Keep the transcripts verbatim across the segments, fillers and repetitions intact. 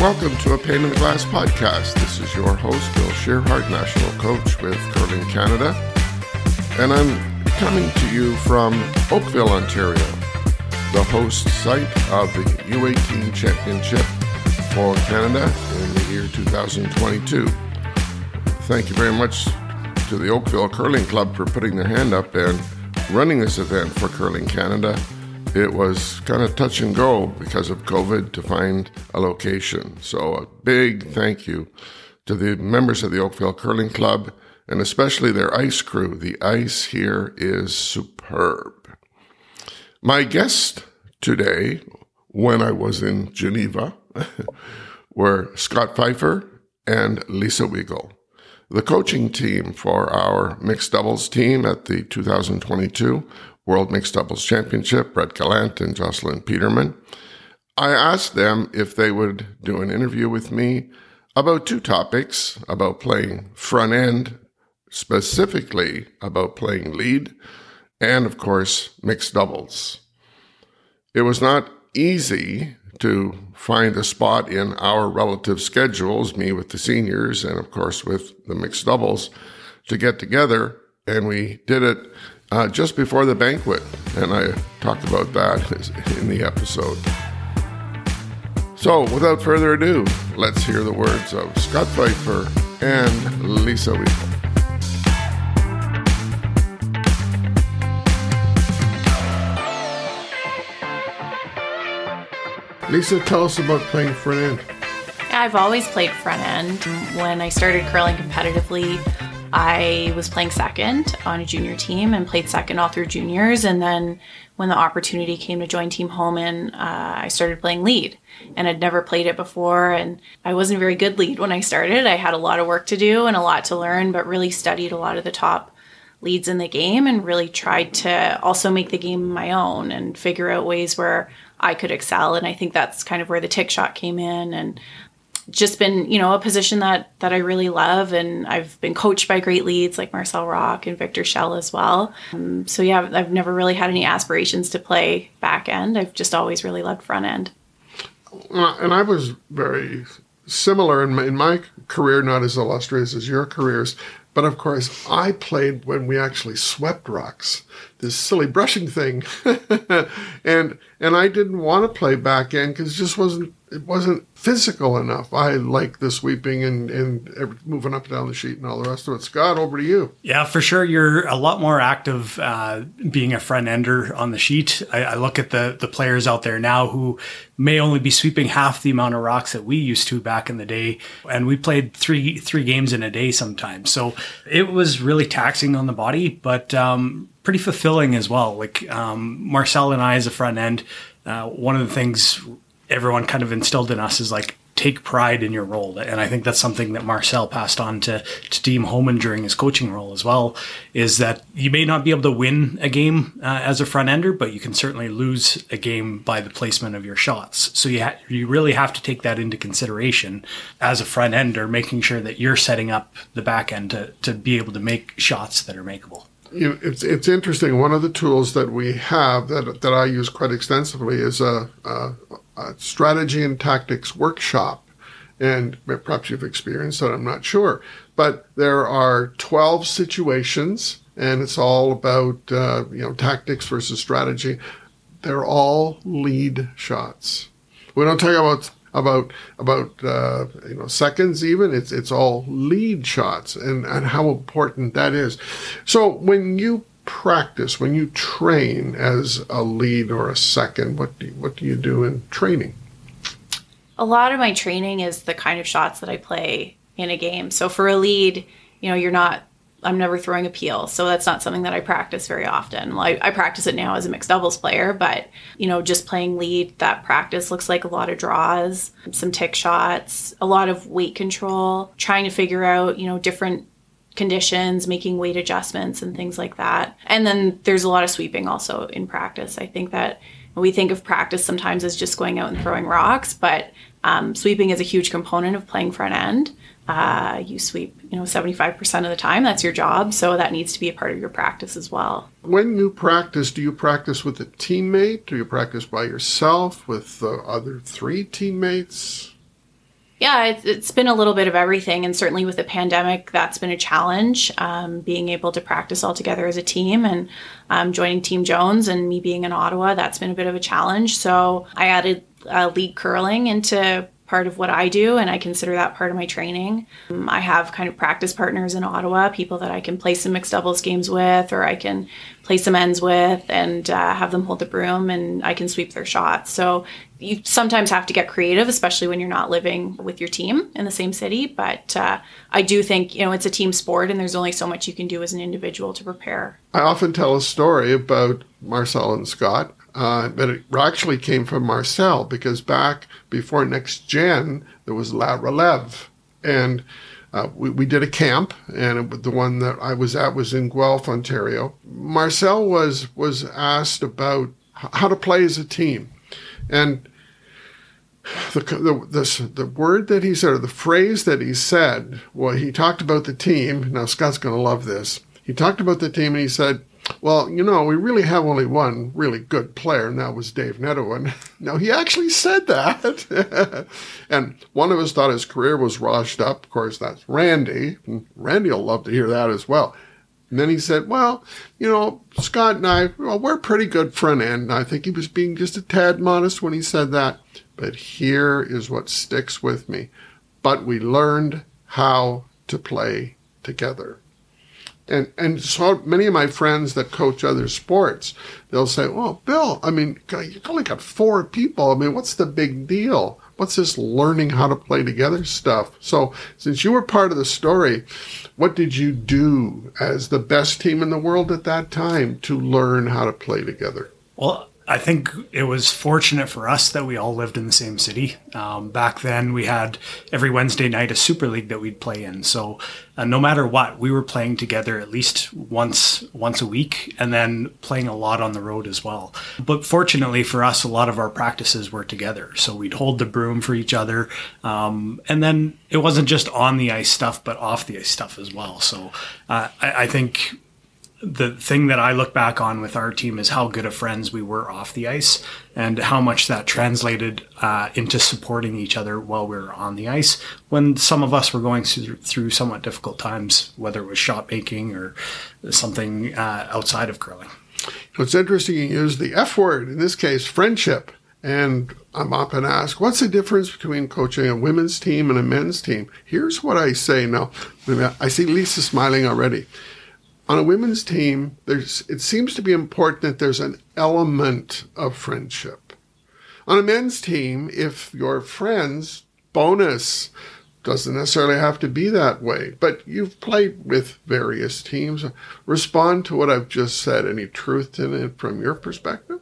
Welcome to a Pane in the Glass podcast. This is your host, Bill Shearhart, National Coach with Curling Canada. And I'm coming to you from Oakville, Ontario, the host site of the U eighteen Championship for Canada in the year two thousand twenty-two. Thank you very much to the Oakville Curling Club for putting their hand up and running this event for Curling Canada. It was kind of touch and go because of COVID to find a location. So a big thank you to the members of the Oakville Curling Club and especially their ice crew. The ice here is superb. My guest today, when I was in Geneva, were Scott Pfeiffer and Lisa Weigel. The coaching team for our mixed doubles team at the two thousand twenty-two World Mixed Doubles Championship, Brett Gallant and Jocelyn Peterman. I asked them if they would do an interview with me about two topics, about playing front end, specifically about playing lead, and of course, mixed doubles. It was not easy to find a spot in our relative schedules, me with the seniors and of course with the mixed doubles, to get together, and we did it Uh, just before the banquet, and I talked about that in the episode. So, without further ado, let's hear the words of Scott Pfeiffer and Lisa Weigel. Lisa, tell us about playing front end. I've always played front end. When I started curling competitively, I was playing second on a junior team and played second all through juniors. And then when the opportunity came to join Team Homan, uh, I started playing lead. And I'd never played it before. And I wasn't a very good lead when I started. I had a lot of work to do and a lot to learn, but really studied a lot of the top leads in the game and really tried to also make the game my own and figure out ways where I could excel. And I think that's kind of where the tick shot came in. And just been, you know, a position that that I really love, and I've been coached by great leads like Marcel Rock and Victor Schell as well. Um, so yeah, I've never really had any aspirations to play back end. I've just always really loved front end. Uh, and I was very similar in my, in my career, not as illustrious as your careers, but of course I played when we actually swept rocks, this silly brushing thing, and and I didn't want to play back end because it just wasn't. It wasn't physical enough. I like the sweeping and, and moving up and down the sheet and all the rest of it. Scott, over to you. Yeah, for sure. You're a lot more active uh, being a front ender on the sheet. I, I look at the the players out there now who may only be sweeping half the amount of rocks that we used to back in the day. And we played three three games in a day sometimes. So it was really taxing on the body, but um, pretty fulfilling as well. Like um, Marcel and I as a front end, uh, one of the things everyone kind of instilled in us is like, take pride in your role. And I think that's something that Marcel passed on to, to Team Homan during his coaching role as well, is that you may not be able to win a game uh, as a front ender, but you can certainly lose a game by the placement of your shots. So you ha- you really have to take that into consideration as a front ender, making sure that you're setting up the back end to, to be able to make shots that are makeable. You know, it's it's interesting. One of the tools that we have that that I use quite extensively is a, a, a strategy and tactics workshop, and perhaps you've experienced that. I'm not sure, but there are twelve situations, and it's all about uh, you know tactics versus strategy. They're all lead shots. We don't talk about about about uh, you know seconds even. It's it's all lead shots, and, and how important that is. So when you practice, when you train as a lead or a second, what do you, what do you do in training? A lot of my training is the kind of shots that I play in a game. So for a lead, you know, you're not. I'm never throwing a peel, so that's not something that I practice very often. Well, I, I practice it now as a mixed doubles player, but, you know, just playing lead, that practice looks like a lot of draws, some tick shots, a lot of weight control, trying to figure out, you know, different conditions, making weight adjustments and things like that. And then there's a lot of sweeping also in practice. I think that we think of practice sometimes as just going out and throwing rocks, but um, sweeping is a huge component of playing front end. Uh, you sweep, you know, seventy-five percent of the time. That's your job. So that needs to be a part of your practice as well. When you practice, do you practice with a teammate? Do you practice by yourself with the other three teammates? Yeah, it's, it's been a little bit of everything. And certainly with the pandemic, that's been a challenge, um, being able to practice all together as a team. And um, joining Team Jones and me being in Ottawa, that's been a bit of a challenge. So I added uh, league curling into part of what I do, and I consider that part of my training. Um, I have kind of practice partners in Ottawa, people that I can play some mixed doubles games with, or I can play some ends with and uh, have them hold the broom and I can sweep their shots. So you sometimes have to get creative, especially when you're not living with your team in the same city. But uh, I do think, you know, it's a team sport and there's only so much you can do as an individual to prepare. I often tell a story about Marcel and Scott. Uh, but it actually came from Marcel, because back before Next Gen, there was La Relève. And uh, we, we did a camp, and it, the one that I was at was in Guelph, Ontario. Marcel was, was asked about how to play as a team. And the, the, the, the word that he said, or the phrase that he said, well, he talked about the team. Now, Scott's going to love this. He talked about the team, and he said, well, you know, we really have only one really good player, and that was Dave Neto. And now he actually said that. And one of us thought his career was washed up. Of course, that's Randy. And Randy will love to hear that as well. And then he said, well, you know, Scott and I, well, we're pretty good front end. And I think he was being just a tad modest when he said that. But here is what sticks with me. But we learned how to play together. And and so many of my friends that coach other sports, they'll say, well, Bill, I mean, you've only got four people. I mean, what's the big deal? What's this learning how to play together stuff? So since you were part of the story, what did you do as the best team in the world at that time to learn how to play together? Well, I think it was fortunate for us that we all lived in the same city. Um, back then, we had every Wednesday night a Super League that we'd play in. So uh, no matter what, we were playing together at least once once a week, and then playing a lot on the road as well. But fortunately for us, a lot of our practices were together. So we'd hold the broom for each other. Um, and then it wasn't just on the ice stuff, but off the ice stuff as well. So uh, I, I think the thing that I look back on with our team is how good of friends we were off the ice, and how much that translated uh, into supporting each other while we were on the ice when some of us were going through, through somewhat difficult times, whether it was shot making or something uh, outside of curling. It's interesting you use the F word, in this case, friendship. And I'm often asked, what's the difference between coaching a women's team and a men's team? Here's what I say. Now, I see Lisa smiling already. On a women's team, there's, it seems to be important that there's an element of friendship. On a men's team, if you're friends, bonus. Doesn't necessarily have to be that way. But you've played with various teams. Respond to what I've just said. Any truth in it from your perspective?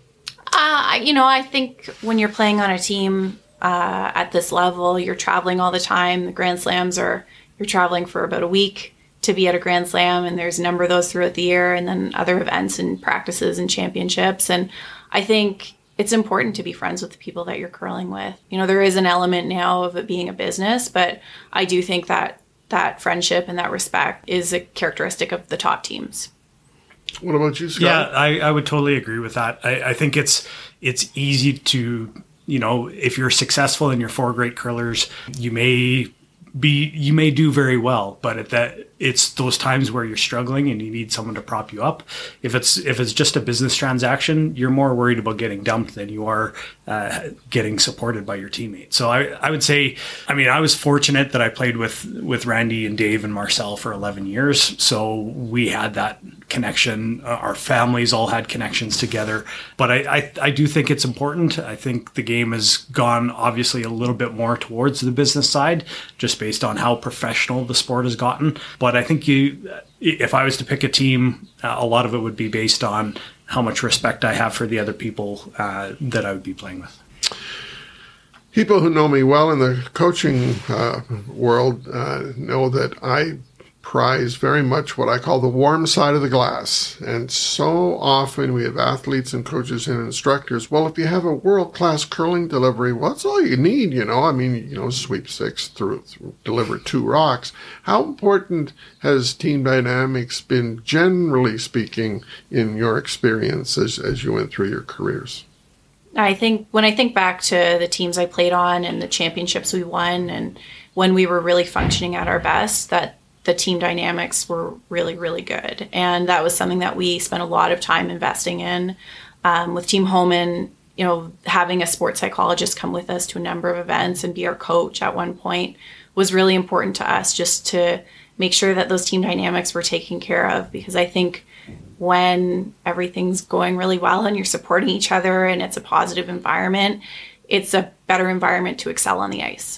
Uh, you know, I think when you're playing on a team uh, at this level, you're traveling all the time. The Grand Slams are, you're traveling for about a week to be at a Grand Slam, and there's a number of those throughout the year, and then other events and practices and championships. And I think it's important to be friends with the people that you're curling with. You know, there is an element now of it being a business, but I do think that that friendship and that respect is a characteristic of the top teams. What about you, Scott? Yeah, I, I would totally agree with that. I, I think it's it's easy to, you know, if you're successful and you're four great curlers, you may be you may do very well, but at that it's those times where you're struggling and you need someone to prop you up. If it's if it's just a business transaction, you're more worried about getting dumped than you are uh, getting supported by your teammates. So I, I would say, I mean, I was fortunate that I played with with Randy and Dave and Marcel for eleven years. So we had that connection. Uh, our families all had connections together. But I, I, I do think it's important. I think the game has gone obviously a little bit more towards the business side, just based on how professional the sport has gotten. But I think you, if I was to pick a team, uh, a lot of it would be based on how much respect I have for the other people uh, that I would be playing with. People who know me well in the coaching uh, world uh, know that I prize very much what I call the warm side of the glass. And so often we have athletes and coaches and instructors. Well, if you have a world-class curling delivery, well, that's all you need, you know. I mean, you know, sweep six through, through deliver two rocks. How important has team dynamics been, generally speaking, in your experience as, as you went through your careers? I think when I think back to the teams I played on and the championships we won and when we were really functioning at our best, that the team dynamics were really, really good. And that was something that we spent a lot of time investing in. Um, with Team Homan, you know, having a sports psychologist come with us to a number of events and be our coach at one point was really important to us, just to make sure that those team dynamics were taken care of. Because I think when everything's going really well and you're supporting each other and it's a positive environment, it's a better environment to excel on the ice.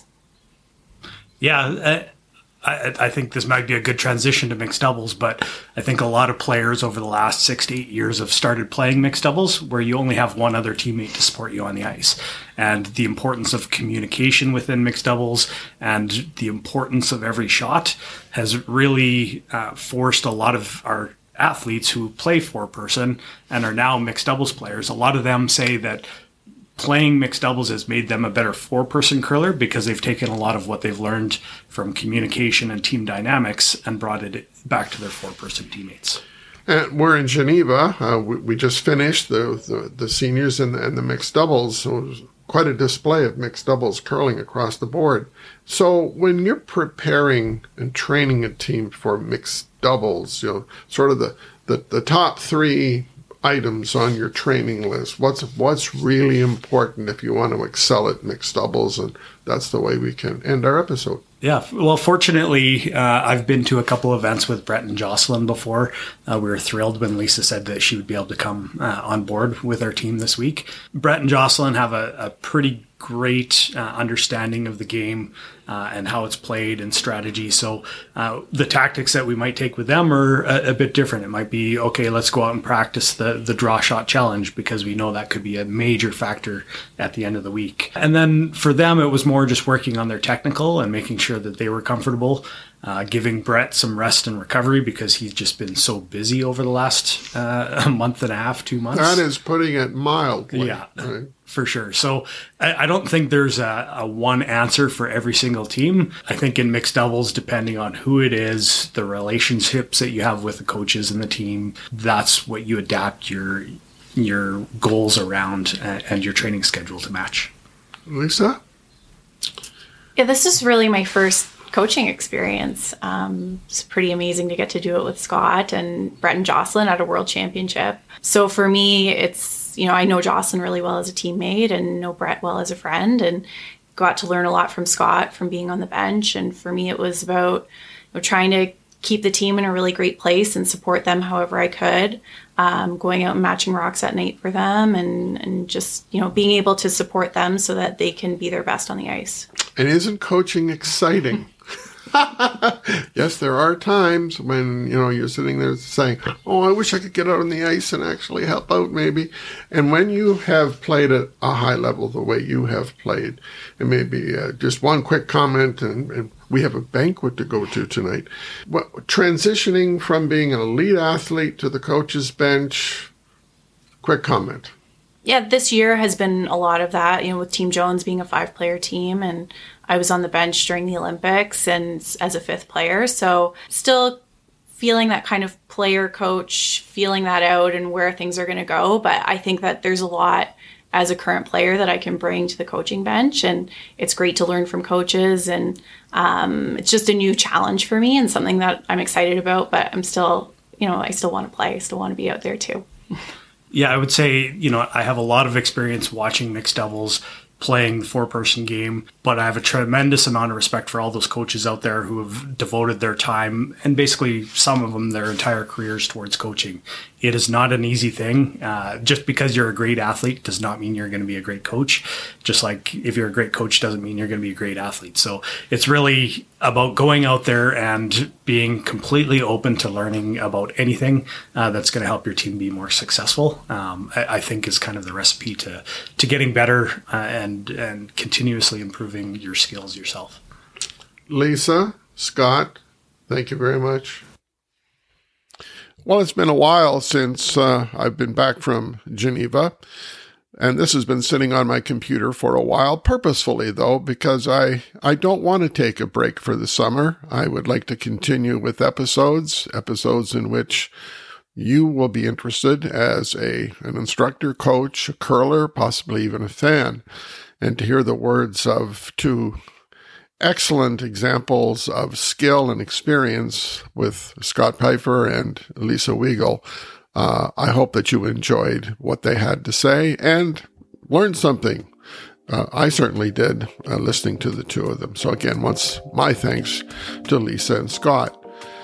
Yeah, uh, I, I think this might be a good transition to mixed doubles, but I think a lot of players over the last six to eight years have started playing mixed doubles where you only have one other teammate to support you on the ice. And the importance of communication within mixed doubles and the importance of every shot has really uh, forced a lot of our athletes who play four-person and are now mixed doubles players. A lot of them say that playing mixed doubles has made them a better four-person curler because they've taken a lot of what they've learned from communication and team dynamics and brought it back to their four-person teammates. And we're in Geneva. Uh, we, we just finished the, the, the seniors and the, and the mixed doubles. So it was quite a display of mixed doubles curling across the board. So when you're preparing and training a team for mixed doubles, you know, sort of the, the, the top three items on your training list, what's what's really important if you want to excel at mixed doubles, and that's the way we can end our episode. Yeah, well, fortunately, uh, I've been to a couple events with Brett and Jocelyn before. Uh, we were thrilled when Lisa said that she would be able to come uh, on board with our team this week. Brett and Jocelyn have a, a pretty great uh, understanding of the game uh, and how it's played and strategy. So uh, the tactics that we might take with them are a, a bit different. It might be, okay, let's go out and practice the, the draw shot challenge because we know that could be a major factor at the end of the week. And then for them, it was more just working on their technical and making sure that they were comfortable, uh, giving Brett some rest and recovery because he's just been so busy over the last uh, month and a half, two months. That is putting it mildly. Yeah. Right? For sure. So I, I don't think there's a, a one answer for every single team. I think in mixed doubles, depending on who it is, the relationships that you have with the coaches and the team, that's what you adapt your your goals around and, and your training schedule to match. Lisa? Yeah, this is really my first coaching experience. Um, it's pretty amazing to get to do it with Scott and Brett and Jocelyn at a world championship. So for me, it's, you know, I know Jocelyn really well as a teammate and know Brett well as a friend, and got to learn a lot from Scott from being on the bench. And for me, it was about, you know, trying to keep the team in a really great place and support them however I could, um, going out and matching rocks at night for them, and, and just, you know, being able to support them so that they can be their best on the ice. And isn't coaching exciting? Yes, there are times when, you know, you're sitting there saying, oh, I wish I could get out on the ice and actually help out maybe. And when you have played at a high level the way you have played, and maybe uh, just one quick comment, and, and we have a banquet to go to tonight. What, transitioning from being an elite athlete to the coach's bench, quick comment. Yeah, this year has been a lot of that, you know, with Team Jones being a five-player team, and I was on the bench during the Olympics and as a fifth player. So still feeling that kind of player coach, feeling that out and where things are going to go. But I think that there's a lot as a current player that I can bring to the coaching bench, and it's great to learn from coaches, and um, it's just a new challenge for me and something that I'm excited about, but I'm still, you know, I still want to play. I still want to be out there too. Yeah, I would say, you know, I have a lot of experience watching mixed doubles, playing the four-person game, but I have a tremendous amount of respect for all those coaches out there who have devoted their time, and basically some of them their entire careers, towards coaching. It is not an easy thing. Uh, just because you're a great athlete does not mean you're going to be a great coach. Just like if you're a great coach doesn't mean you're going to be a great athlete. So it's really about going out there and being completely open to learning about anything uh, that's going to help your team be more successful. Um, I, I think is kind of the recipe to to getting better uh, and and continuously improving your skills yourself. Lisa, Scott, thank you very much. Well, it's been a while since uh, I've been back from Geneva, and this has been sitting on my computer for a while, purposefully, though, because I, I don't want to take a break for the summer. I would like to continue with episodes, episodes in which you will be interested as a an instructor, coach, a curler, possibly even a fan, and to hear the words of two excellent examples of skill and experience with Scott Pfeiffer and Lisa Weigel. Uh, I hope that you enjoyed what they had to say and learned something. Uh, I certainly did, uh, listening to the two of them. So again, once my thanks to Lisa and Scott.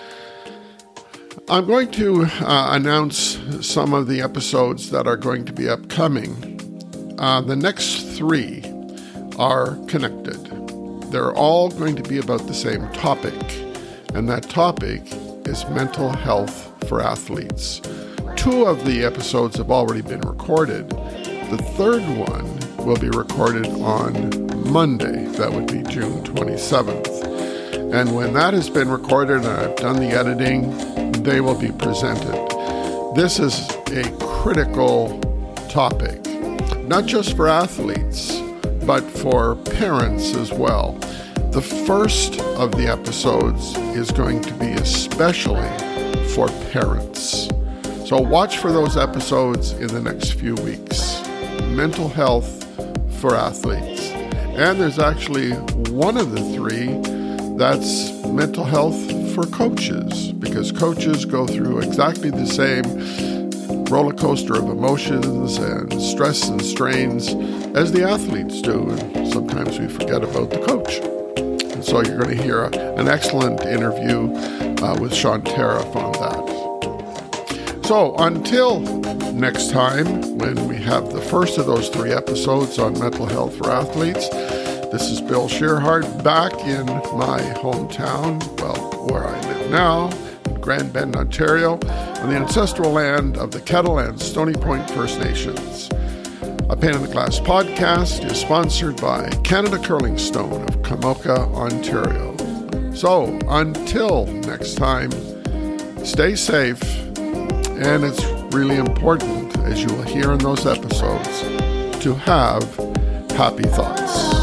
I'm going to uh, announce some of the episodes that are going to be upcoming. Uh, the next three are connected. They're all going to be about the same topic, and that topic is mental health for athletes. Two of the episodes have already been recorded. The third one will be recorded on Monday. That would be June twenty-seventh. And when that has been recorded and I've done the editing, they will be presented. This is a critical topic, not just for athletes, but for parents as well. The first of the episodes is going to be especially for parents. So watch for those episodes in the next few weeks. Mental health for athletes. And there's actually one of the three that's mental health for coaches, because coaches go through exactly the same roller coaster of emotions and stress and strains as the athletes do. And sometimes we forget about the coach. And so you're going to hear a, an excellent interview uh, with Sean Tariff on that. So until next time, when we have the first of those three episodes on mental health for athletes, this is Bill Shearhart back in my hometown, well, where I live now, in Grand Bend, Ontario, on the ancestral land of the Kettle and Stony Point First Nations. A Pane in the Glass podcast is sponsored by Canada Curling Stone of Kamoka, Ontario. So, until next time, stay safe, and it's really important, as you will hear in those episodes, to have happy thoughts.